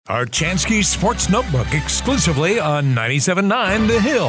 Archansky Sports Notebook exclusively on 97.9 The Hill,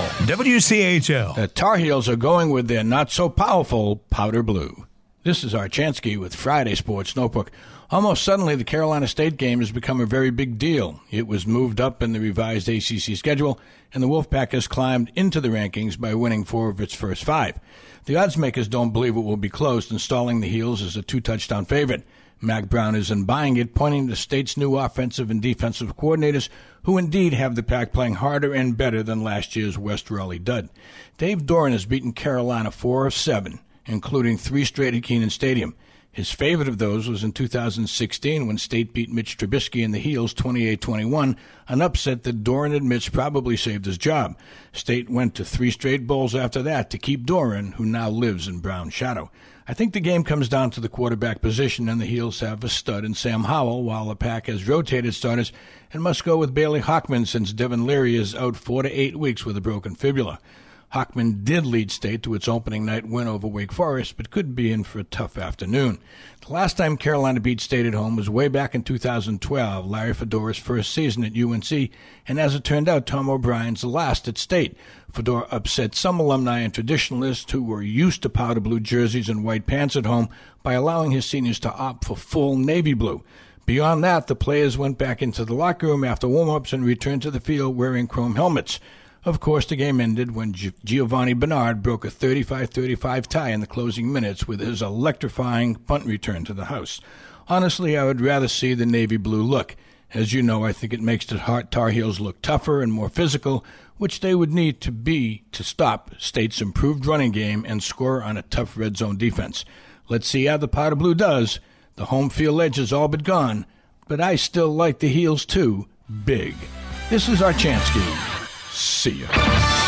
WCHL. The Tar Heels are going with their not-so-powerful powder blue. This is Archansky with Friday Sports Notebook. Almost suddenly, the Carolina State game has become a very big deal. It was moved up in the revised ACC schedule, and the Wolfpack has climbed into the rankings by winning 4 of its first 5. The odds makers don't believe it will be close, installing the Heels as a 2-touchdown favorite. Mac Brown isn't buying it, pointing to State's new offensive and defensive coordinators, who indeed have the Pack playing harder and better than last year's West Raleigh dud. Dave Doeren has beaten Carolina 4 of 7, including 3 straight at Kenan Stadium. His favorite of those was in 2016 when State beat Mitch Trubisky and the Heels 28-21, an upset that Doeren admits probably saved his job. State went to 3 straight bowls after that to keep Doeren, who now lives in Brown's shadow. I think the game comes down to the quarterback position, and the Heels have a stud in Sam Howell, while the Pack has rotated starters and must go with Bailey Hockman since Devin Leary is out 4 to 8 weeks with a broken fibula. Hockman did lead State to its opening night win over Wake Forest, but could be in for a tough afternoon. The last time Carolina beat State at home was way back in 2012, Larry Fedora's first season at UNC, and as it turned out, Tom O'Brien's last at State. Fedora upset some alumni and traditionalists who were used to powder blue jerseys and white pants at home by allowing his seniors to opt for full navy blue. Beyond that, the players went back into the locker room after warm-ups and returned to the field wearing chrome helmets. Of course, the game ended when Giovanni Bernard broke a 35-35 tie in the closing minutes with his electrifying punt return to the house. Honestly, I would rather see the navy blue look. As you know, I think it makes the Tar Heels look tougher and more physical, which they would need to be to stop State's improved running game and score on a tough red zone defense. Let's see how the powder blue does. The home field edge is all but gone, but I still like the Heels too, big. This is Archansky. See ya.